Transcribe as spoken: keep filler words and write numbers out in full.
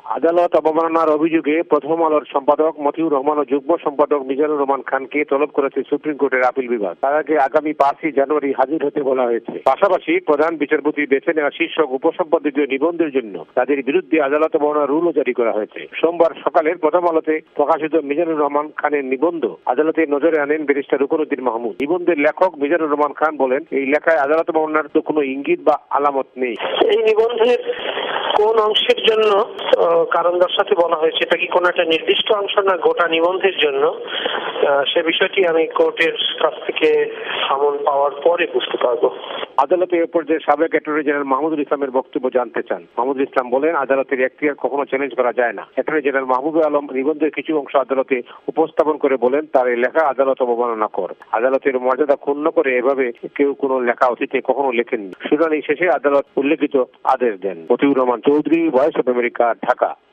আদালত অবমাননার অভিযোগে প্রথম আলোর সম্পাদক মতিউর রহমান ও যুগ্ম সম্পাদক মিজানুর রহমান খানকে তলব করেছে সুপ্রিম কোর্টের আপিল বিভাগ। তার আগে আগামী পাঁচই জানুয়ারি হাজির হতে বলা হয়েছে। পাশাপাশি প্রধান বিচারপতি বেছে নেওয়া শীর্ষক উপসম্পাদকীয় নিবন্ধের জন্য তাদের বিরুদ্ধে আদালত অবমাননার রুলও জারি করা হয়েছে। সোমবার সকালে প্রথম আলোতে প্রকাশিত মিজানুর রহমান খানের নিবন্ধ আদালতের নজরে আনেন ব্যারিস্টার রুকনউদ্দিন মাহমুদ। নিবন্ধের লেখক মিজানুর রহমান খান বলেন, এই লেখায় আদালত অবমাননার তো কোনো ইঙ্গিত বা আলামত নেই। এই নিবন্ধের কোন অংশের জন্য কারণ দর্শাতে বলা হয়েছে, এটা কি কোনো একটা নির্দিষ্ট অংশ না গোটা নিবন্ধের জন্য, সে বিষয়টি আমি কোর্টের কাছ থেকে সমন পাওয়ার পরে বুঝতে পারবো। আদালতে এ পর্যায়ে সাবেক অ্যাটর্নি জেনারেল মাহমুদুল ইসলামের বক্তব্য জানতে চান। মাহমুদুল ইসলাম বলেন, আদালতের এখতিয়ার কখনো চ্যালেঞ্জ করা যায় না। অ্যাটর্নি জেনারেল মাহবুবে আলম নিবন্ধের কিছু অংশ আদালতে উপস্থাপন করে বলেন, তার এই লেখা আদালত অবমাননা কর। আদালতের মর্যাদা ক্ষুণ্ণ করে এভাবে কেউ কোনো লেখা অতীতে কখনো লেখেননি। শুনানি শেষে আদালত উল্লেখিত আদেশ দেন। Motiur Rahman Chowdhury, voice of America, Dhaka.